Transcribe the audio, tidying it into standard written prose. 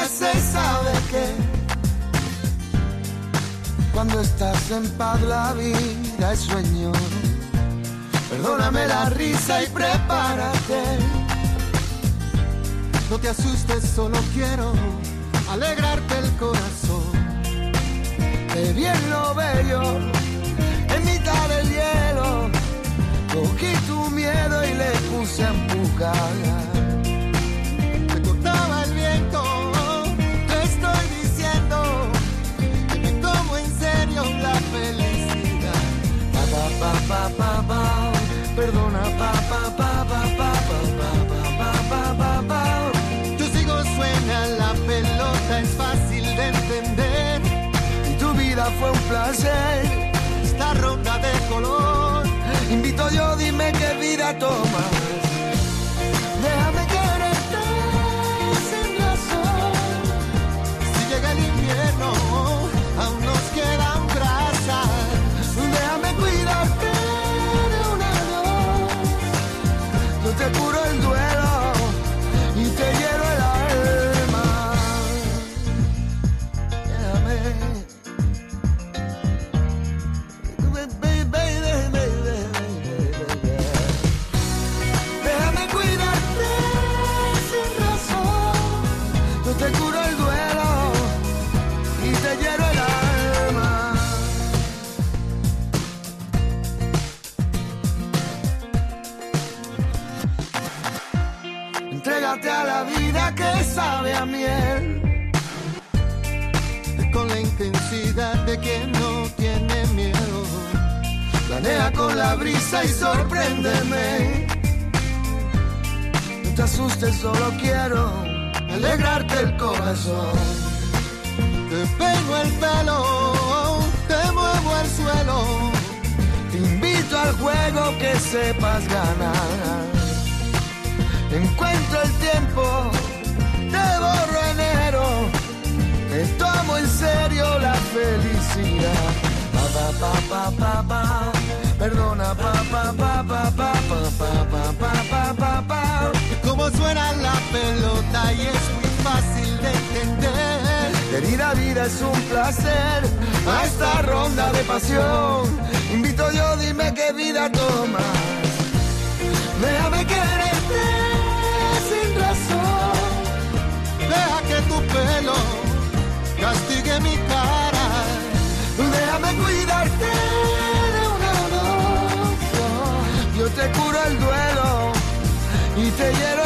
se sabe que cuando estás en paz la vida es sueño. Perdóname la risa y prepárate. No te asustes, solo quiero alegrarte el corazón. Qué bien lo bello en mitad del hielo. Cogí tu miedo y le puse a empujar. Te cortaba el viento, te estoy diciendo que me tomo en serio la felicidad. Pa, pa, pa, pa, pa, perdona, pa, pa, pa, pa, pa, pa, pa, pa, pa. Yo sigo, suena la pelota, es fácil de entender. Y tu vida fue un placer, esta ronda de color. Invito yo, dime qué vida tomas. Déjame quererte sin razón. Si llega el invierno, aún nos quedan brasas. Déjame cuidarte de una voz. Yo te curo el duelo y te hiero el alma. Déjame. Déjame cuidarte sin razón. Yo te curo el duelo y te hiero el alma. Entrégate a la vida que sabe a miel, con la intensidad de quien no tiene miedo. Planea con la brisa y sorpréndeme. No te asustes, solo quiero alegrarte el corazón. Te peino el pelo, te muevo el suelo. Te invito al juego que sepas ganar. Encuentro el tiempo, te borro enero. Te tomo en serio la felicidad. Pa, pa, pa, pa, pa. Perdona, pa, pa, pa, pa, pa, pa, pa, pa, pa, pa, pa. Cómo suena la pelota y es muy fácil de entender. Querida vida, es un placer a esta ronda de pasión. Invito yo, dime qué vida tomas. Déjame quererte sin razón. Deja que tu pelo castigue mi cara. Déjame cuidarte de una voz. Yo te curo el duelo y te hiero